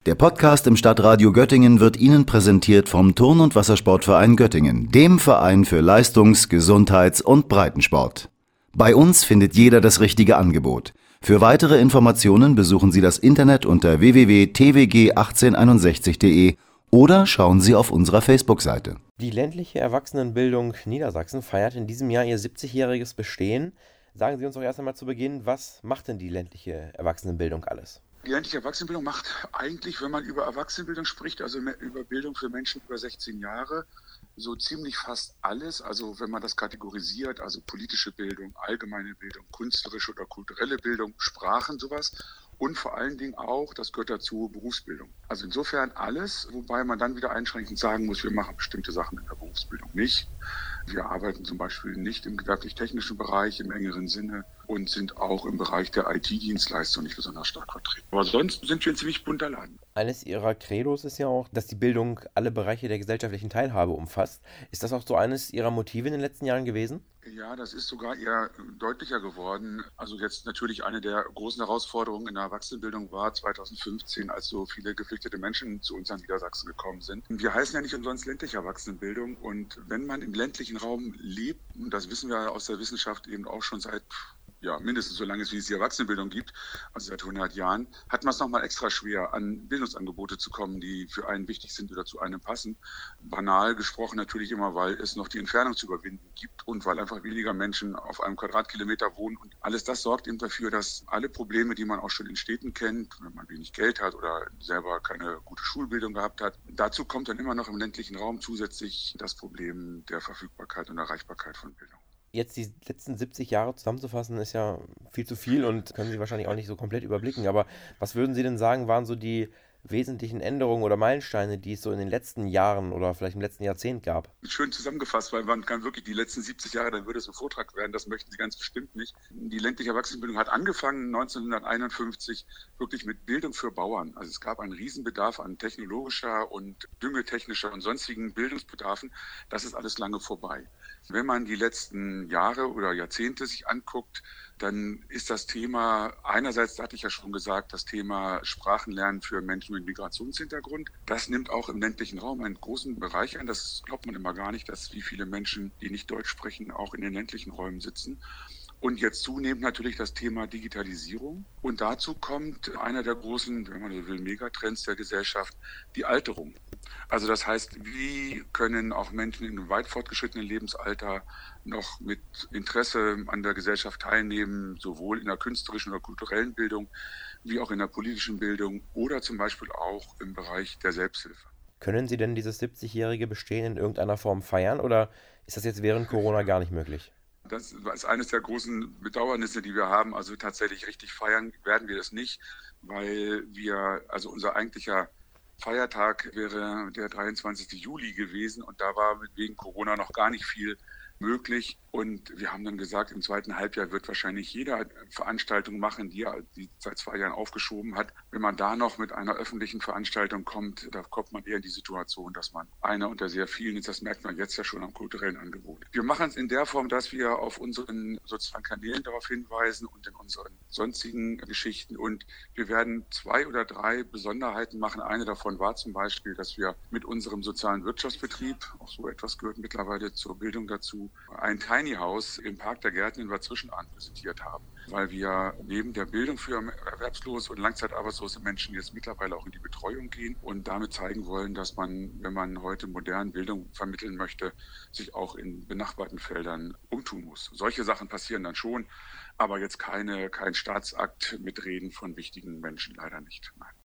Der Podcast im Stadtradio Göttingen wird Ihnen präsentiert vom Turn- und Wassersportverein Göttingen, dem Verein für Leistungs-, Gesundheits- und Breitensport. Bei uns findet jeder das richtige Angebot. Für weitere Informationen besuchen Sie das Internet unter www.twg1861.de oder schauen Sie auf unserer Facebook-Seite. Die ländliche Erwachsenenbildung Niedersachsen feiert in diesem Jahr ihr 70-jähriges Bestehen. Sagen Sie uns doch erst einmal zu Beginn, was macht denn die ländliche Erwachsenenbildung alles? Die ländliche Erwachsenenbildung macht eigentlich, wenn man über Erwachsenenbildung spricht, also über Bildung für Menschen über 16 Jahre, so ziemlich fast alles. Also wenn man das kategorisiert, also politische Bildung, allgemeine Bildung, künstlerische oder kulturelle Bildung, Sprachen, sowas. Und vor allen Dingen auch, das gehört dazu, Berufsbildung. Also insofern alles, wobei man dann wieder einschränkend sagen muss, wir machen bestimmte Sachen in der Berufsbildung nicht. Wir arbeiten zum Beispiel nicht im gewerblich-technischen Bereich im engeren Sinne und sind auch im Bereich der IT-Dienstleistung nicht besonders stark vertreten. Aber sonst sind wir ein ziemlich bunter Laden. Eines Ihrer Credos ist ja auch, dass die Bildung alle Bereiche der gesellschaftlichen Teilhabe umfasst. Ist das auch so eines Ihrer Motive in den letzten Jahren gewesen? Ja, das ist sogar eher deutlicher geworden. Also jetzt natürlich eine der großen Herausforderungen in der Erwachsenenbildung war 2015, als so viele geflüchtete Menschen zu uns nach Niedersachsen gekommen sind. Wir heißen ja nicht umsonst ländliche Erwachsenenbildung. Und wenn man im ländlichen Raum lebt, und das wissen wir aus der Wissenschaft eben auch schon seit mindestens so lange, wie es die Erwachsenenbildung gibt, also seit 100 Jahren, hat man es nochmal extra schwer, an Bildungsangebote zu kommen, die für einen wichtig sind oder zu einem passen. Banal gesprochen natürlich immer, weil es noch die Entfernung zu überwinden gibt und weil einfach weniger Menschen auf einem Quadratkilometer wohnen. Und alles das sorgt eben dafür, dass alle Probleme, die man auch schon in Städten kennt, wenn man wenig Geld hat oder selber keine gute Schulbildung gehabt hat, dazu kommt dann immer noch im ländlichen Raum zusätzlich das Problem der Verfügbarkeit und Erreichbarkeit von Bildung. Jetzt die letzten 70 Jahre zusammenzufassen, ist ja viel zu viel und können Sie wahrscheinlich auch nicht so komplett überblicken. Aber was würden Sie denn sagen, waren so die wesentlichen Änderungen oder Meilensteine, die es so in den letzten Jahren oder vielleicht im letzten Jahrzehnt gab? Schön zusammengefasst, weil man kann wirklich die letzten 70 Jahre, dann würde es ein Vortrag werden, das möchten Sie ganz bestimmt nicht. Die ländliche Erwachsenenbildung hat angefangen 1951 wirklich mit Bildung für Bauern. Also es gab einen Riesenbedarf an technologischer und düngetechnischer und sonstigen Bildungsbedarfen. Das ist alles lange vorbei. Wenn man die letzten Jahre oder Jahrzehnte sich anguckt, dann ist das Thema, einerseits hatte ich ja schon gesagt, das Thema Sprachenlernen für Menschen mit Migrationshintergrund. Das nimmt auch im ländlichen Raum einen großen Bereich ein. Das glaubt man immer gar nicht, dass wie viele Menschen, die nicht Deutsch sprechen, auch in den ländlichen Räumen sitzen. Und jetzt zunehmend natürlich das Thema Digitalisierung. Und dazu kommt einer der großen, wenn man so will, Megatrends der Gesellschaft, die Alterung. Also das heißt, wie können auch Menschen in einem weit fortgeschrittenen Lebensalter noch mit Interesse an der Gesellschaft teilnehmen, sowohl in der künstlerischen oder kulturellen Bildung, wie auch in der politischen Bildung oder zum Beispiel auch im Bereich der Selbsthilfe. Können Sie denn dieses 70-jährige Bestehen in irgendeiner Form feiern oder ist das jetzt während Corona gar nicht möglich? Das ist eines der großen Bedauernisse, die wir haben. Also tatsächlich richtig feiern werden wir das nicht, weil also unser eigentlicher Feiertag wäre der 23. Juli gewesen und da war wegen Corona noch gar nicht viel möglich. Und wir haben dann gesagt, im zweiten Halbjahr wird wahrscheinlich jeder Veranstaltung machen, die er seit 2 Jahren aufgeschoben hat. Wenn man da noch mit einer öffentlichen Veranstaltung kommt, da kommt man eher in die Situation, dass man einer unter sehr vielen ist. Das merkt man jetzt ja schon am kulturellen Angebot. Wir machen es in der Form, dass wir auf unseren sozialen Kanälen darauf hinweisen und in unseren sonstigen Geschichten. Und wir werden 2 oder 3 Besonderheiten machen. Eine davon war zum Beispiel, dass wir mit unserem sozialen Wirtschaftsbetrieb, auch so etwas gehört mittlerweile zur Bildung dazu, ein Tiny House im Park der Gärten in Bad Zwischenahn präsentiert haben, weil wir neben der Bildung für erwerbslose und langzeitarbeitslose Menschen jetzt mittlerweile auch in die Betreuung gehen und damit zeigen wollen, dass man, wenn man heute modern Bildung vermitteln möchte, sich auch in benachbarten Feldern umtun muss. Solche Sachen passieren dann schon, aber jetzt kein Staatsakt mit Reden von wichtigen Menschen leider nicht. Nein.